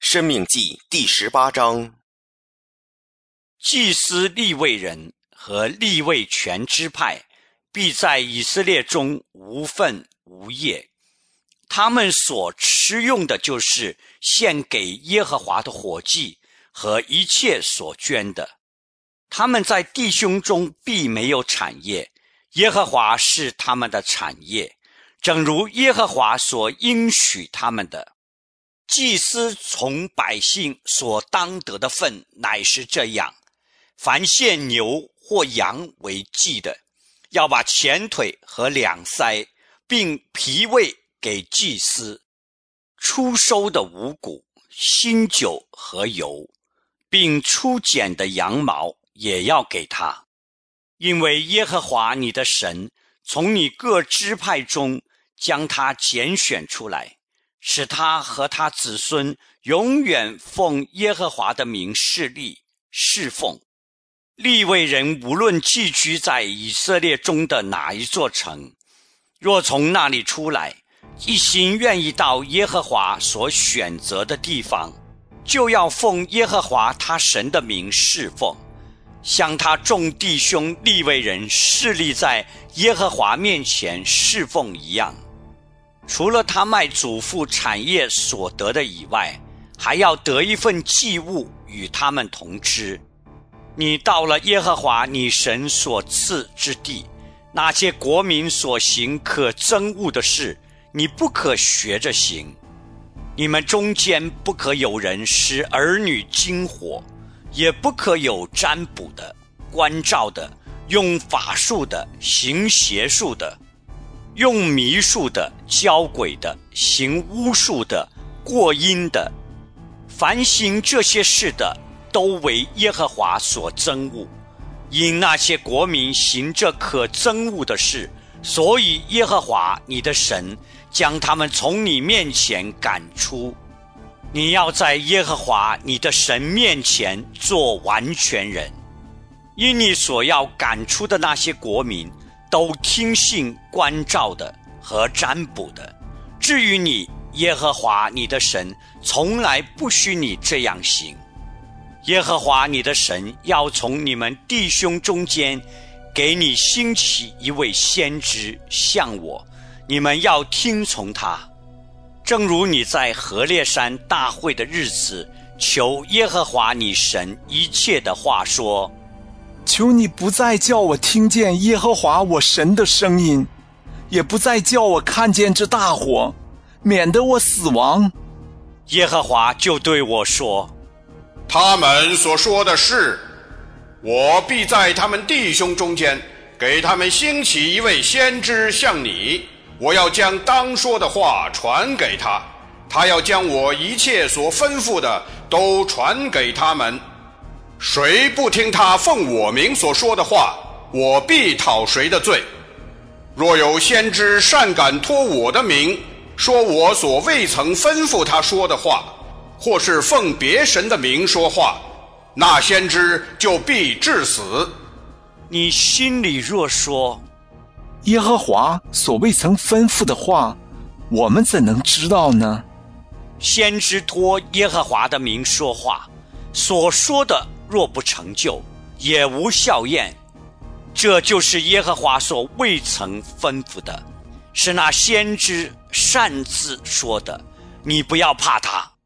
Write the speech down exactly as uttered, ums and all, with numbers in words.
申命记第十八章。 祭司利未人和利未全支派必在以色列中无分无业，他们所吃用的就是献给耶和华的火祭和一切所捐的。他们在弟兄中必没有产业，耶和华是他们的产业，正如耶和华所应许他们的。祭司从百姓所当得的份乃是这样：凡献牛或羊为祭的，要把前腿和两腮并脾胃给祭司；初收的五谷、新酒和油，并初剪的羊毛也要给他。因为耶和华你的神从你各支派中将他拣选出来，使他和他子孙永远奉耶和华的名侍立侍奉。利未人无论寄居在以色列中的哪一座城，若从那里出来，一心愿意到耶和华所选择的地方，就要奉耶和华他神的名侍奉，像他众弟兄利未人侍立在耶和华面前侍奉一样。除了他卖祖父产业所得的以外，还要得一份祭物与他们同吃。你到了耶和华你神所赐之地，那些国民所行可憎恶的事，你不可学着行。你们中间不可有人使儿女经火，也不可有占卜的、关照的、用法术的、行邪术的、用迷术的、教鬼的、行巫术的、过阴的。凡行这些事的，都为耶和华所憎恶。因那些国民行这可憎恶的事，所以耶和华你的神将他们从你面前赶出。你要在耶和华你的神面前做完全人，因你所要赶出的那些国民都听信关照的和占卜的。至于你，耶和华你的神从来不许你这样行。耶和华你的神要从你们弟兄中间给你兴起一位先知，像我，你们要听从他。正如你在何烈山大会的日子求耶和华你神一切的话说： 求你不再叫我听见耶和华我神的声音，也不再叫我看见这大火，免得我死亡。 耶和华就对我说： 他们所说的是，我必在他们弟兄中间给他们兴起一位先知像你，我要将当说的话传给他，他要将我一切所吩咐的都传给他们。谁不听他奉我名所说的话，我必讨谁的罪。若有先知擅敢托我的名，说我所未曾吩咐他说的话，或是奉别神的名说话，那先知就必致死。 你心里若说， 耶和华所未曾吩咐的话，我们怎能知道呢？ 先知托耶和华的名说话，所说的若不成就，也无效验。这就是耶和华所未曾吩咐的，是那先知擅自说的。你不要怕他。